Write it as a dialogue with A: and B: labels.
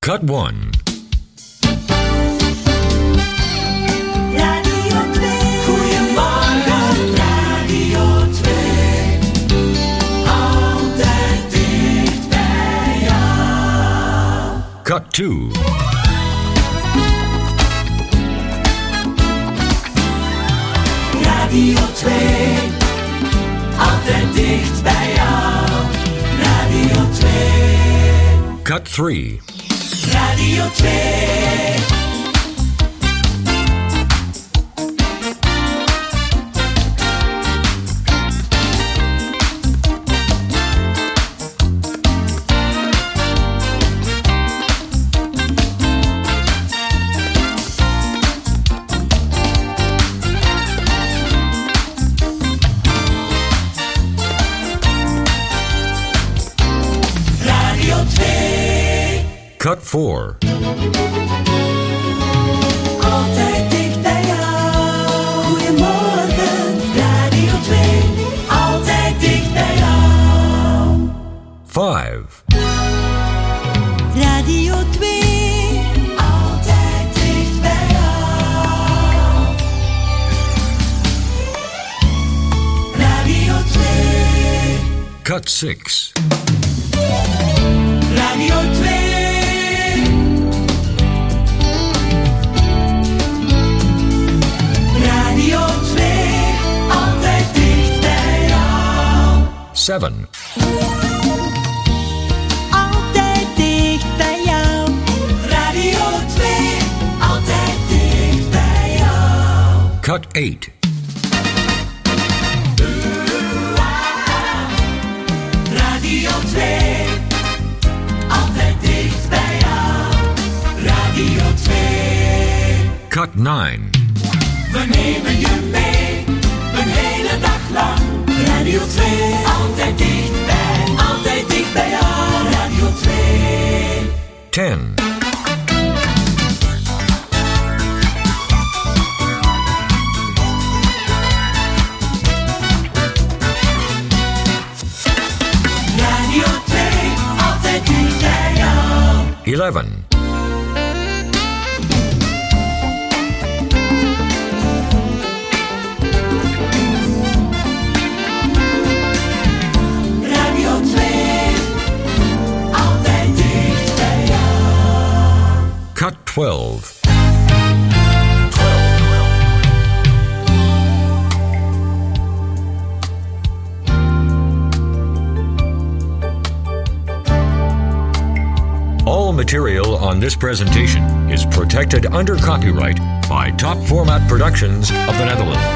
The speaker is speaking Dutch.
A: Cut 1.
B: Radio 2. Goedemorgen, Radio 2. Altijd dicht bij jou.
A: Cut 2.
B: Radio 2. Altijd dicht bij jou. Radio 2.
A: Cut 3.
B: Radio 2.
A: Cut 4.
B: Altijd dicht bij jou. Goedemorgen, Radio 2. Altijd dicht bij jou.
A: 5.
B: Radio 2. Altijd dicht bij jou. Radio 2.
A: Cut 6.
B: Radio 2. Radio 2, altijd dicht bij jou.
A: 7.
B: Altijd dicht bij jou. Radio 2, altijd dicht bij jou.
A: Cut 8.
B: Radio 2, altijd dicht bij jou. Radio 2.
A: Cut 9.
B: We nemen je mee, een hele dag lang. Radio 2, altijd dicht bij jou. Radio 2.
A: 10.
B: Radio 2, altijd dicht bij jou.
A: 11.
B: Radio 2, altijd dicht bij jou.
A: Cut 12. All material on this presentation is protected under copyright by Top Format Productions of the Netherlands.